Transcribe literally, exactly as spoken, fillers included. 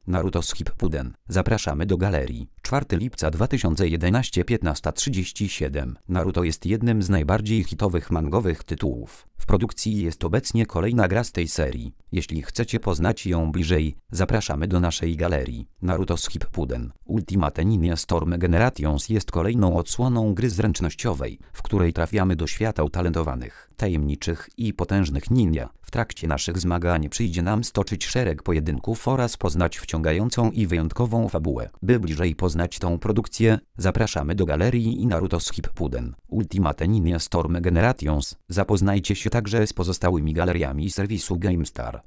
Naruto Shippuden. Zapraszamy do galerii. czwartego lipca dwa tysiące jedenastego, piętnasta trzydzieści siedem. Naruto jest jednym z najbardziej hitowych mangowych tytułów. W produkcji jest obecnie kolejna gra z tej serii. Jeśli chcecie poznać ją bliżej, zapraszamy do naszej galerii. Naruto Shippuden Ultimate Ninja Storm Generations jest kolejną odsłoną gry zręcznościowej, w której trafiamy do świata utalentowanych, tajemniczych i potężnych ninja. W trakcie naszych zmagań przyjdzie nam stoczyć szereg pojedynków oraz poznać wciągającą i wyjątkową fabułę. By bliżej poznać tą produkcję, zapraszamy do galerii i Naruto Shippuden Ultimate Ninja Storm Generations. Zapoznajcie się także z pozostałymi galeriami serwisu GameStar.